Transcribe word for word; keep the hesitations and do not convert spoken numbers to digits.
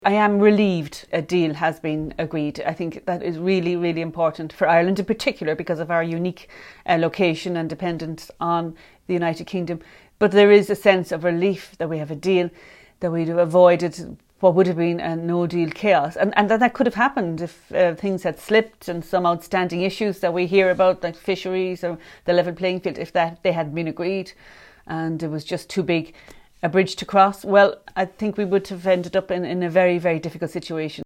I am relieved a deal has been agreed. I think that is really, really important for Ireland in particular because of our unique uh, location and dependence on the United Kingdom. But there is a sense of relief that we have a deal, that we'd have avoided what would have been a no-deal chaos. And, and that, that could have happened if uh, things had slipped and some outstanding issues that we hear about, like fisheries or the level playing field, if that they hadn't been agreed and it was just too big a bridge to cross, well, I think we would have ended up in, in a very, very difficult situation.